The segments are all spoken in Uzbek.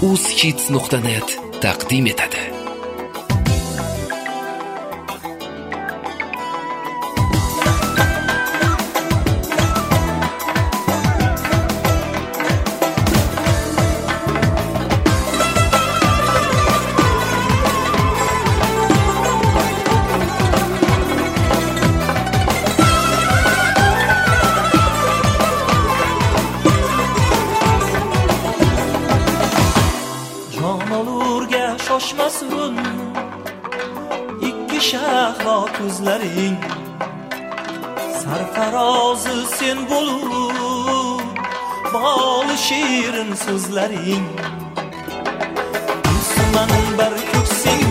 uzhits.net taqdim etadi. Shoshmasin ikki shahlo ko'zlaring, sarfarozi sen bo'lib boli shirin so'zlaring. Usman bir ko'ksing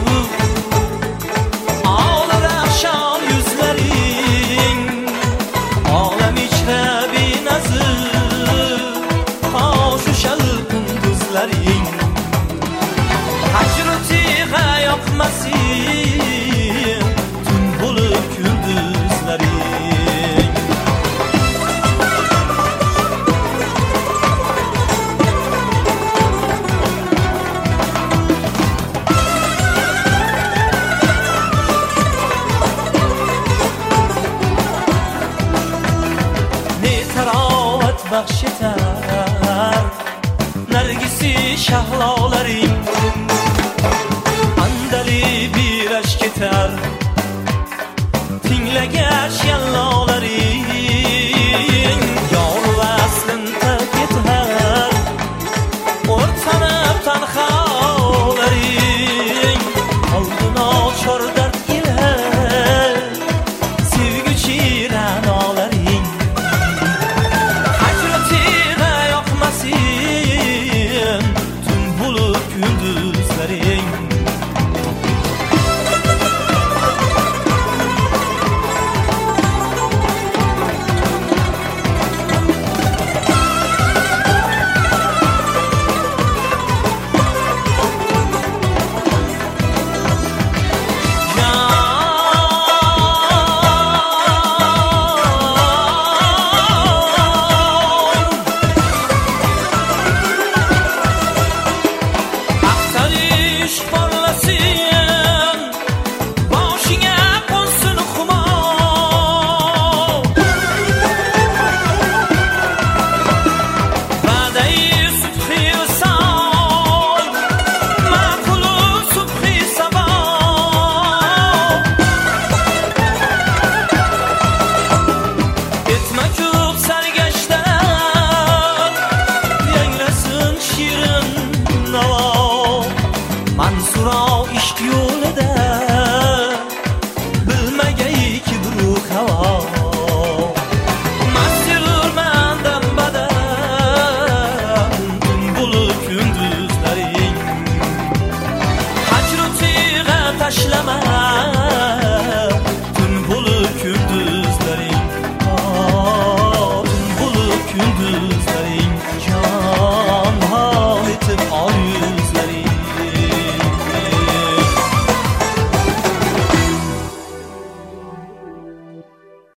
olar ashon yuzlaring, olam ichra benazir qoshu shalqin ko'zlaring. Hajratiga yoqmasin tun bo'lib yulduzlaring. Ne tarovat baxsh etar nargisi shahlolaring, birash ketar tinglagash yallolaring. Yor vaslin ketar o'rtanib tanholaring. Oldin ochar dard ila sevguchi ranolaring. Hajratiga yoqmasin tun bo'lib yulduzlaring. Mansuro ishq yo'lida bilmagay ki buruq havo. Masirmandan badan tun bo'lib yulduzlaring. Hajratiga tashlama